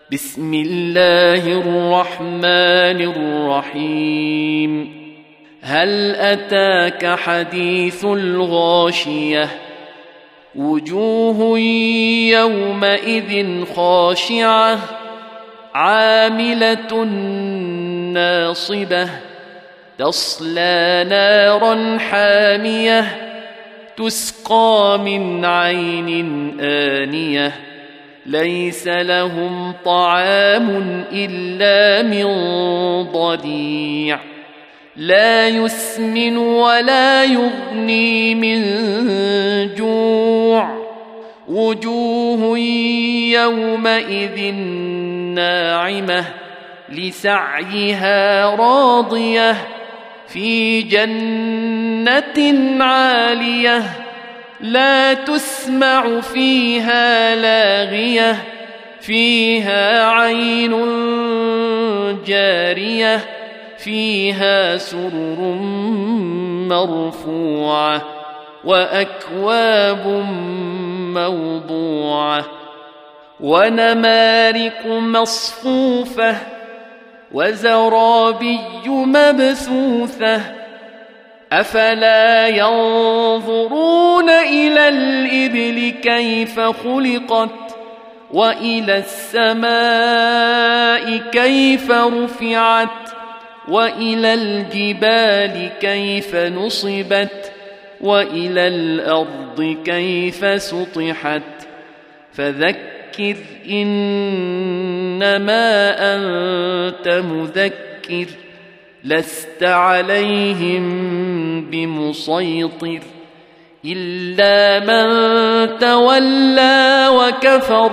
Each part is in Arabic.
بسم الله الرحمن الرحيم. هل أتاك حديث الغاشية؟ وجوه يومئذ خاشعة عاملة ناصبة تصلى نارا حامية تسقى من عين آنية ليس لهم طعام إلا من ضريع لا يسمن ولا يغني من جوع وجوه يومئذ ناعمة لسعيها راضية في جنة عالية لا تسمع فيها لاغية فيها عين جارية فيها سرر مرفوعة وأكواب موضوعة ونمارق مصفوفة وزرابي مبثوثة أفلا ينظرون إلى الإبل كيف خلقت وإلى السماء كيف رفعت وإلى الجبال كيف نصبت وإلى الأرض كيف سطحت فذكر إنما أنت مذكر لست عليهم بمسيطر إلا من تولى وكفر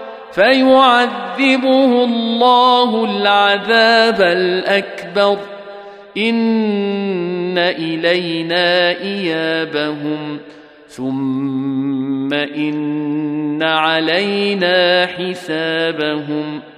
فيعذبه الله العذاب الأكبر إن إلينا إيابهم ثم إن علينا حسابهم